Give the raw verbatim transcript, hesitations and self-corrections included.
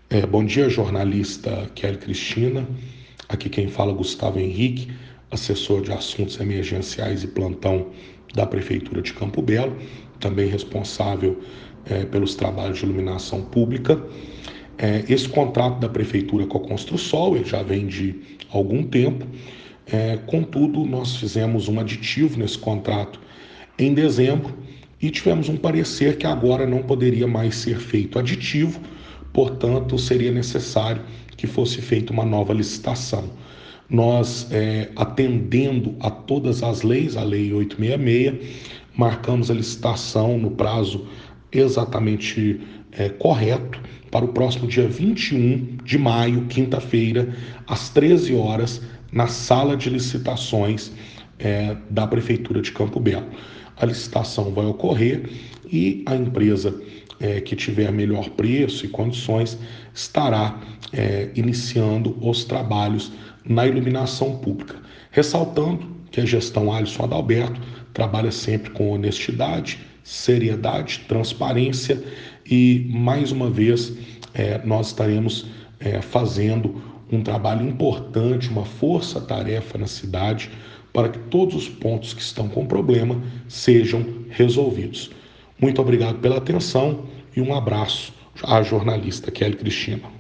É, bom dia, jornalista Kelly Cristina. Aqui quem fala é Gustavo Henrique, assessor de assuntos emergenciais e plantão da Prefeitura de Campo Belo, também responsável é, pelos trabalhos de iluminação pública. É, esse contrato da Prefeitura com a Construsol ele já vem de algum tempo, é, contudo, nós fizemos um aditivo nesse contrato em dezembro e tivemos um parecer que agora não poderia mais ser feito aditivo, portanto, seria necessário que fosse feita uma nova licitação. Nós, é, atendendo a todas as leis, a Lei oitocentos e sessenta e seis, marcamos a licitação no prazo exatamente é, correto para o próximo dia vinte e um de maio, quinta-feira, às treze horas, na sala de licitações é, da Prefeitura de Campo Belo. A licitação vai ocorrer e a empresa é, que tiver melhor preço e condições estará é, iniciando os trabalhos na iluminação pública. Ressaltando que a gestão Alisson Adalberto trabalha sempre com honestidade, seriedade, transparência e, mais uma vez, é, nós estaremos é, fazendo um trabalho importante, uma força-tarefa na cidade para que todos os pontos que estão com problema sejam resolvidos. Muito obrigado pela atenção e um abraço à jornalista Kelly Cristina.